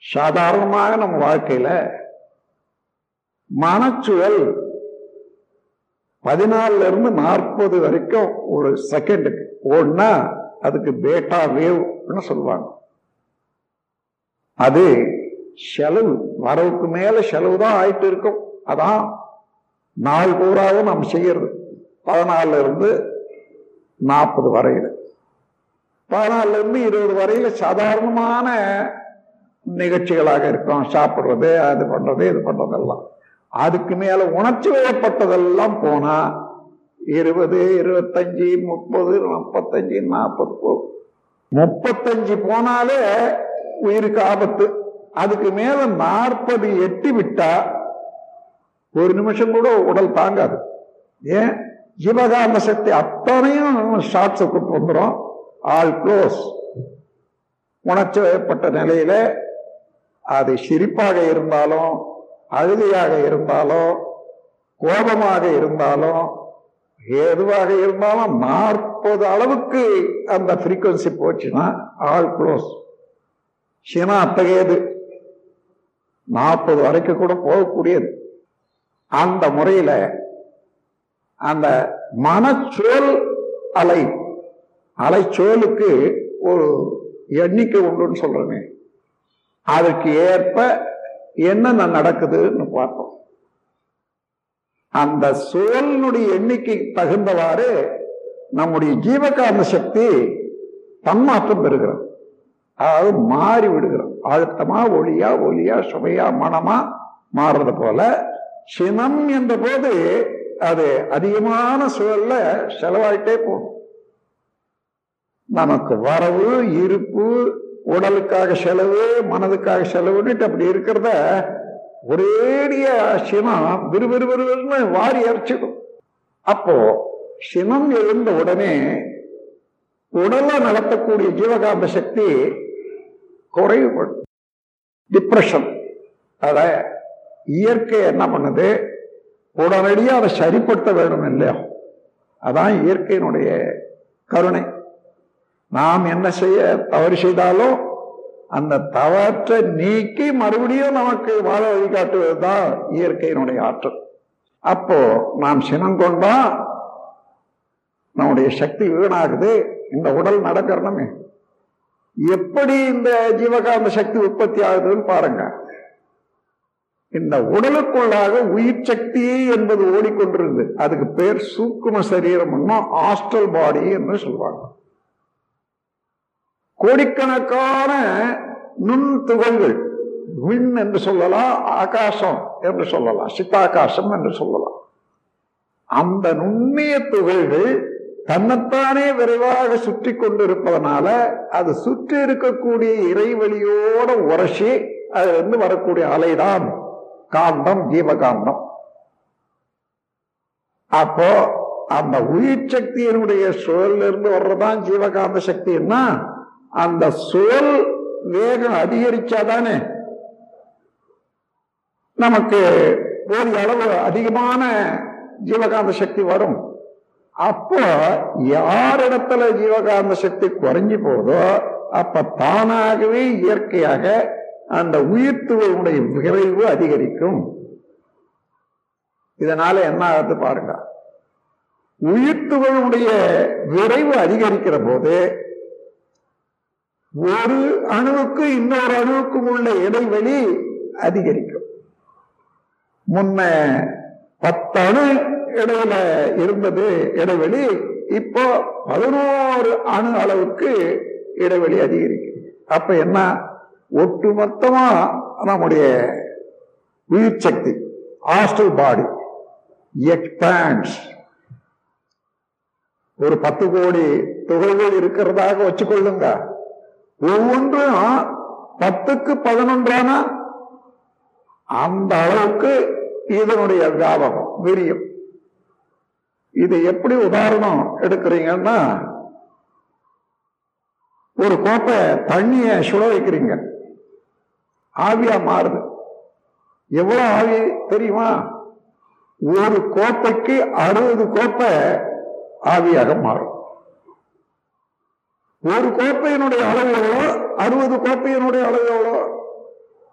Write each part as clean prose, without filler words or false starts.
சாதாரணமாக நம்ம வாழ்க்கையில மனச்சுழல் 14 இருந்து 40 வரைக்கும் ஒரு செகண்டுக்கு ஓடுனா அதுக்கு பேட்டா வேவ்னு சொல்லுவாங்க. அது செலவு, வரவுக்கு மேல செலவு தான் ஆயிட்டு இருக்கும். அதான் நாள் பூராவும் நம்ம செய்யறது 14 இருந்து 40 வரையில, 14 இருந்து 20 வரையில சாதாரணமான நிகழ்ச்சிகளாக இருக்கும். சாப்பிடுறது, அது பண்றது, இது பண்றதெல்லாம். அதுக்கு மேல உணர்ச்சி வயப்பட்டதெல்லாம் போனா 20, 25, 30, 35, 40, 35 போனாலே உயிருக்கு ஆபத்து. அதுக்கு மேல 40 எட்டி விட்டா ஒரு நிமிஷம் கூட உடல் தாங்காது. ஏன்? ஜீவகாந்த சக்தி அத்தனையும் ஷார்ட் சர்க்யூட் வந்துடும். All close. உணர்ச்சி வயப்பட்ட நிலையில அது சிரிப்பாக இருந்தாலும், அழுகையாக இருந்தாலும், கோபமாக இருந்தாலும், எதுவாக இருந்தாலும் 40 அளவுக்கு அந்த ஃப்ரீக்வன்சி போச்சுன்னா ஆல் க்ளோஸ். சினா அத்தகையது, 40 வரைக்கும் கூட போகக்கூடியது. அந்த முறையில அந்த மனச்சோல் அலைச்சோலுக்கு ஒரு எண்ணிக்கை உண்டுன்னு சொல்றேன். அதற்கு ஏற்ப என்னென்ன நடக்குதுன்னு பார்ப்போம். அந்த சுழலினுடைய எண்ணிக்கை தகுந்தவாறு நம்முடைய ஜீவகாந்த சக்தி தன்மாற்றம் பெறுகிறது. அதாவது மாறி விடுகிறோம். அழுத்தமா, ஒளியா, சுவையா, மனமா மாறுறது போல சினம் என்ற போது அது அதிகமான சூழல்ல செலவாயிட்டே போகும். நமக்கு வரவு, இருப்பு, உடலுக்காக செலவு, மனதுக்காக செலவுன்னு அப்படி இருக்கிறத ஒரேடிய சினம் விறுவிறுவிறுன்னு வாரி அரைச்சிடும். அப்போ சினம் எழுந்த உடனே உடலை நடத்தக்கூடிய ஜீவகாந்த சக்தி குறைவுபடும். டிப்ரெஷன். அத இயற்கை என்ன பண்ணுது? உடனடியாக அதை சரிப்படுத்த வேண்டும் இல்லையா? அதான் இயற்கையினுடைய கருணை. நாம் என்ன செய்ய தவறு செய்தாலும் அந்த தவற்றை நீக்கி மறுபடியும் நமக்கு வாழ வழிகாட்டுவதுதான் இயற்கையினுடைய ஆற்றல். அப்போ நாம் சினம் கொண்டா நம்முடைய சக்தி வீணாகுது. இந்த உடல் நடக்கணுமே. எப்படி இந்த ஜீவகாந்த சக்தி உற்பத்தி ஆகுதுன்னு பாருங்க. இந்த உடலுக்குள்ளாக உயிர் சக்தி என்பது ஓடிக்கொண்டிருந்து, அதுக்கு பேர் சூக்கும சரீரம், ஆஸ்ட்ரல் பாடி என்று சொல்வாங்க. கோடிக்கணக்கான நுண் துகள்கள், விண் என்று சொல்லலாம், ஆகாசம் என்று சொல்லலாம், சித்தாகாசம் என்று சொல்லலாம். அந்த நுண்ணிய துகள்கள் தன்னைத்தானே விரைவாக சுற்றி கொண்டிருப்பதனால அது சுற்றி இருக்கக்கூடிய இறைவெளியோட உரசி அதுல இருந்து வரக்கூடிய அலைதான் காந்தம், ஜீவகாந்தம். அப்போ அந்த உயிர் சக்தியினுடைய சுழல்ல இருந்து வர்றதான் ஜீவகாந்த சக்தின்னா, அந்த சுழல் வேகம் அதிகரிச்சாதானே நமக்கு ஒரு அளவு அதிகமான ஜீவகாந்த சக்தி வரும். அப்போ யாரிடத்துல ஜீவகாந்த சக்தி குறைஞ்சி போதோ அப்ப தானாகவே இயற்கையாக அந்த உயிர்த்துவனுடைய விரைவு அதிகரிக்கும். இதனால என்ன ஆகுது பாருங்க. உயிர்த்துவனுடைய விரைவு அதிகரிக்கிற போது ஒரு அணுவுக்கு இன்னொரு அணுவுக்கும் உள்ள இடைவெளி அதிகரிக்கும். முன்ன 10 அணு இடையில இருந்தது இடைவெளி, இப்போ 11 அணு அளவுக்கு இடைவெளி அதிகரிக்கும். அப்ப என்ன? ஒட்டுமொத்தமா நம்முடைய உயிர் சக்தி, ஆஸ்ட்ரல் பாடி எக்ஸ்பாண்ட்ஸ். ஒரு 10 கோடி துகள்கள் இருக்கிறதாக வச்சுக்கொள்ளுங்க. ஒவ்வொன்றும் 10க்கு 11 அந்த அளவுக்கு இதனுடைய வியாபகம், விரியும். இது எப்படி உதாரணம் எடுக்கிறீங்கன்னா, ஒரு கோப்பை தண்ணிய சுட வைக்கிறீங்க, ஆவியா மாறுது. எவ்வளவு ஆவி தெரியுமா? ஒரு கோப்பைக்கு 60 கோப்பை ஆவியாக மாறும். ஒரு கோப்பையினுடைய அளவு எவ்வளோ, 60 கோப்பையினுடைய அளவு எவ்வளோ?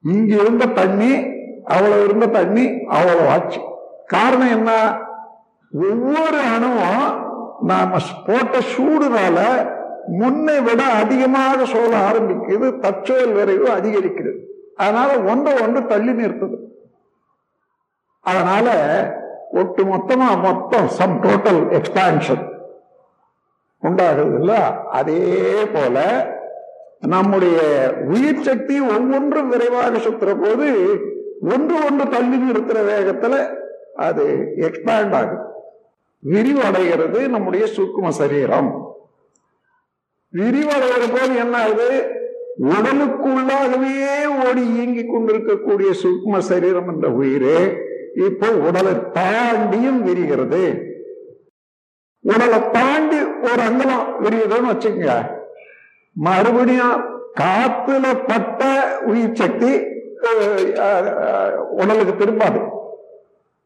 இங்க இருந்த தண்ணி அவ்வளவு இருந்த தண்ணி அவ்வளவு ஆச்சு. காரணம் என்ன? ஒவ்வொரு அணுவும் நாம போட்ட சூடுனால முன்னை விட அதிகமாக சூழ ஆரம்பிக்குது, தற்செயல் விரைவு அதிகரிக்கிறது. அதனால ஒன்றை ஒன்று தள்ளி நிறுத்துது. அதனால ஒட்டு மொத்தம் சம் டோட்டல் எக்ஸ்பான்ஷன் உண்டாகுது இல்ல. அதே போல நம்முடைய உயிர் சக்தி ஒவ்வொன்றும் விரைவாக சுத்துற போது ஒன்று தள்ளி நிறுத்துற வேகத்துல அது எக்ஸ்பேண்ட் ஆகுது, விரிவடைகிறது. நம்முடைய சூக்கும சரீரம் விரிவடைகிற போது என்ன ஆகுது? உடலுக்குள்ளாகவே ஓடி இயங்கி கொண்டிருக்கக்கூடிய சூக்கும சரீரம் என்ற உயிர் இப்போ உடலை தாண்டியும் விரிகிறது. உடலை தாண்டி ஒரு அங்கலம் விரியுதுன்னு வச்சுக்கோங்க, மறுபடியும் காத்துல பட்ட உயிர் சக்தி உடலுக்கு திரும்பாது,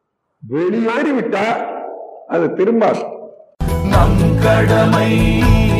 வெளியேறி விட்டா அது திரும்பாது. நம் கடமை